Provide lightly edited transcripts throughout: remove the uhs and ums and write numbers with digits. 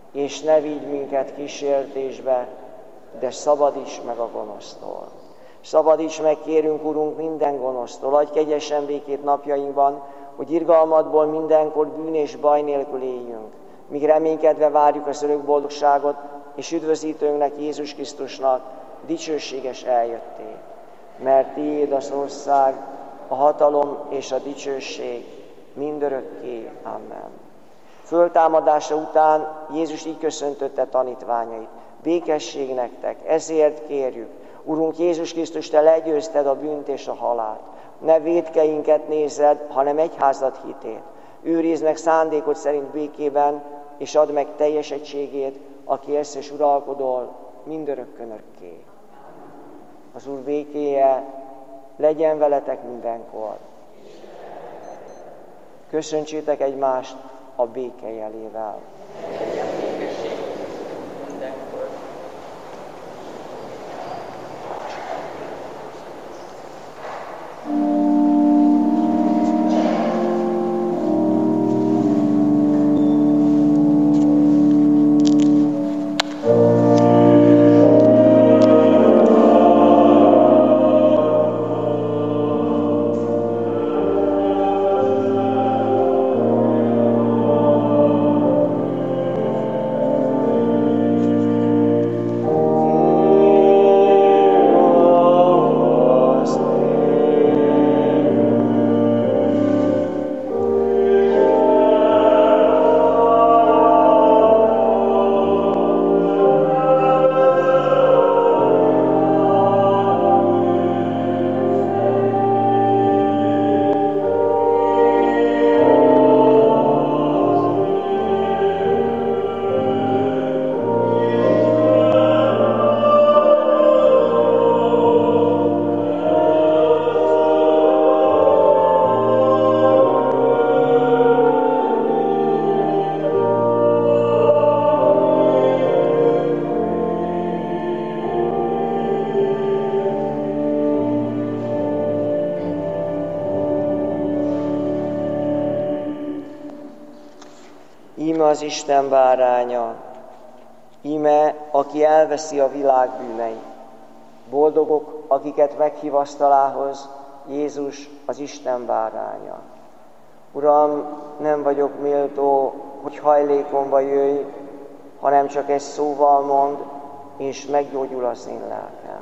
és ne vigy minket kísértésbe, de szabadíts meg a gonosztól. Szabadíts meg, kérünk, Urunk, minden gonosztól. Adj kegyesen békét napjainkban, hogy irgalmadból mindenkor bűn és baj nélkül éljünk, míg reménykedve várjuk az örök boldogságot, és üdvözítőnknek, Jézus Krisztusnak dicsőséges eljöttét. Mert tiéd az ország, a hatalom és a dicsőség mindörökké. Amen. Föltámadása után Jézus így köszöntötte tanítványait. Békesség nektek, ezért kérjük, Urunk Jézus Krisztus, te legyőzted a bűnt és a halált. Ne vétkeinket nézed, hanem egyházad hitét. Őrizd meg szándékod szerint békében, és add meg teljes egységét, aki élsz és uralkodol mindörökkön örökké. Az Úr békéje legyen veletek mindenkor. Köszöntsétek egymást a béke jelével. Íme az Isten báránya, íme, aki elveszi a világ bűneit. Boldogok, akiket meghív asztalához, Jézus az Isten báránya. Uram, nem vagyok méltó, hogy hajlékomba jöjj, hanem csak egy szóval mondd, és meggyógyul az én lelkem.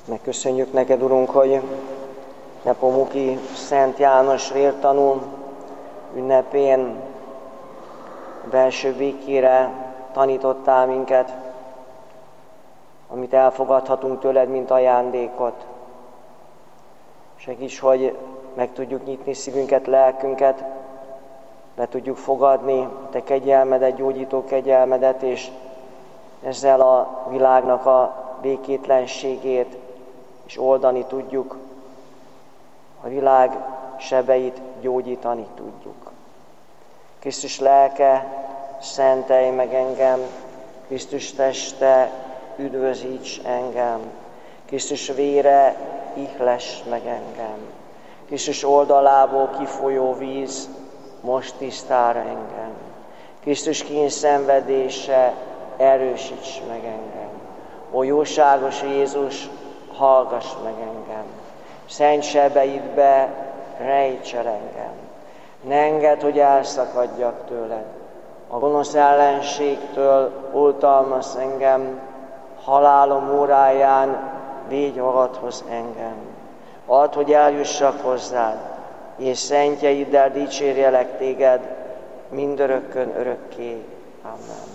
Megköszönjük neked, Urunk, hogy Nepomuki Szent János vértanú ünnepén belső békére tanítottál minket, amit elfogadhatunk tőled, mint ajándékot. Segíts, hogy meg tudjuk nyitni szívünket, lelkünket, be tudjuk fogadni te kegyelmedet, gyógyító kegyelmedet, és ezzel a világnak a békétlenségét is oldani tudjuk, a világ sebeit gyógyítani tudjuk. Krisztus lelke, szentelj meg engem, Krisztus teste, üdvözíts engem, Krisztus vére, ihless meg engem, Krisztus oldalából kifolyó víz, most tisztára engem, Krisztus kényszenvedése, erősíts meg engem. Ó jóságos Jézus, hallgass meg engem, szent sebeidbe rejts el engem. Ne engedd, hogy elszakadjak tőled. A gonosz ellenségtől oltalmaz engem, halálom óráján védj magadhoz engem. Add, hogy eljussak hozzád, és szentjeiddel dicsérjelek téged mindörökkön örökké. Amen.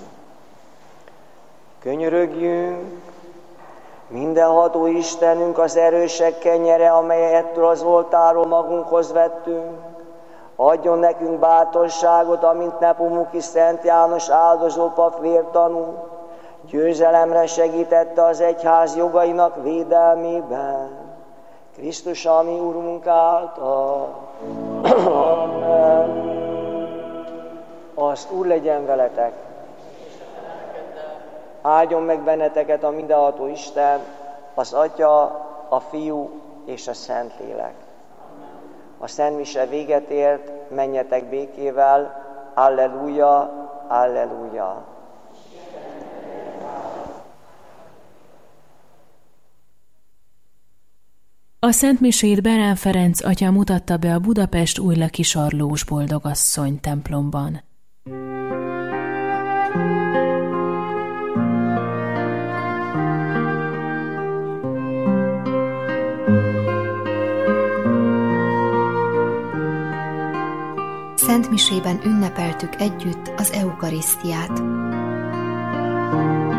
Könyörögjünk, mindenható Istenünk, az erősek kenyere, amelyettől az oltáról magunkhoz vettünk, adjon nekünk bátorságot, amint Nepomuki Szent János áldozó pap vértanú győzelemre segítette az egyház jogainak védelmében. Krisztus, a mi Urunk által. Amen. Azt Úr legyen veletek. Áldjon meg benneteket a mindenható Isten, az Atya, a Fiú és a Szentlélek. A Szent Mise véget ért, menjetek békével, alleluja, alleluja. A Szent Misét Berán Ferenc atya mutatta be a Budapest Újlaki-Sarlós Boldogasszony templomban. Szent Misében ünnepeltük együtt az eukarisztiát.